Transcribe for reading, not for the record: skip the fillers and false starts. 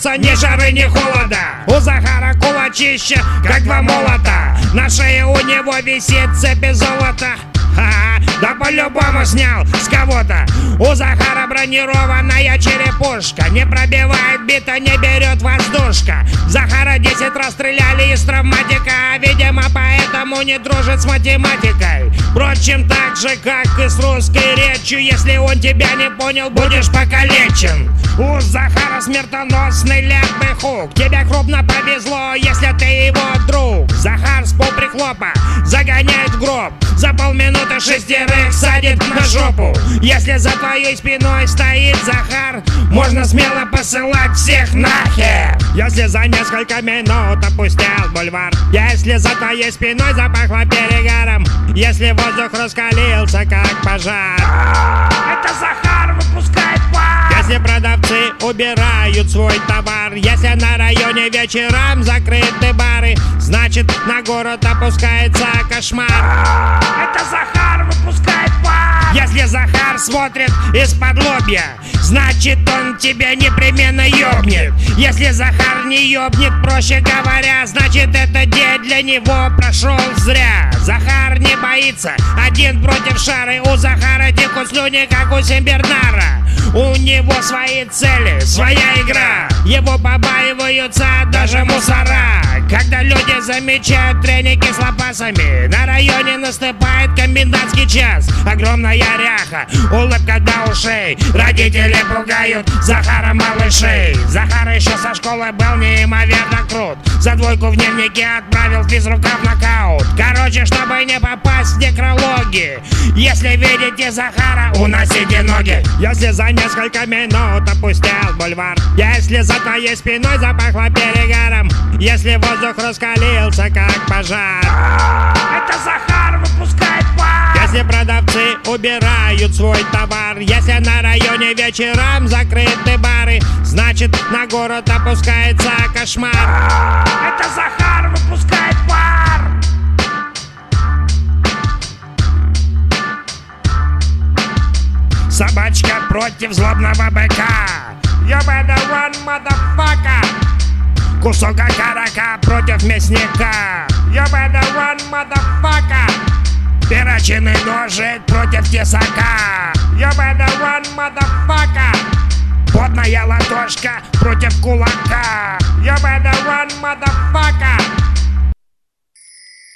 солнца, ни жары, ни холода. У Захара кулачище, как два молота. На шее у него висит цепь из золота. Ха-ха, да по-любому снял с кого-то. У Захара бронированная черепушка. Не пробивает бита, не берет воздушка. Захара 10 раз стреляли из травматика. Видимо, поэтому не дружит с математикой. Впрочем, так же, как и с русской речью. Если он тебя не понял, будешь покалечен. У Захара смертоносный лябый хук. Тебе крупно повезло, если ты его друг. Захар с полприхлопа загоняет в гроб. За полминуты 6 садит на жопу. Если за твоей спиной стоит Захар, можно смело посылать всех нахер. Если за несколько минут опустел бульвар, если за твоей спиной запахло перегаром, если воздух раскалился как пожар, это Захар выпускает пар. Если продавцы убирают свой товар, если на районе вечерам закрыты бары, значит на город опускается кошмар. Это Захар выпускает пар. Если Захар смотрит из-под лобья, значит он тебя непременно ёбнет. Если Захар не ёбнет, проще говоря, значит этот день для него прошел зря. Захар не боится, один против шары. У Захара текут слюни, как у Симбернара. У него свои цели, своя игра. Его побаиваются даже мусора. Когда люди замечают треники с лопасами, на районе наступает комендантский час. Огромная ряха, улыбка до ушей. Родители пугают Захара малышей. Захар еще со школы был неимоверно крут. За двойку в дневнике отправил физрука в нокаут. Короче, чтобы не попасть в некрологи, если видите Захара, уносите ноги. Если за несколько минут опустел бульвар, если за твоей спиной запахло перегаром, если воздух раскалился как пожар, это Захар выпускает пар. Если продавцы убирают свой товар, если на районе вечерам закрыты бары, значит на город опускается кошмар. Это Захар выпускает пар. Собачка против злобного быка. You better run, motherfucker. Кусок окорока против мясника. You better run, motherfucker. Перочинный ножик против тесака. You better run, motherfucker. Потная ладошка против кулака. You better run, motherfucker.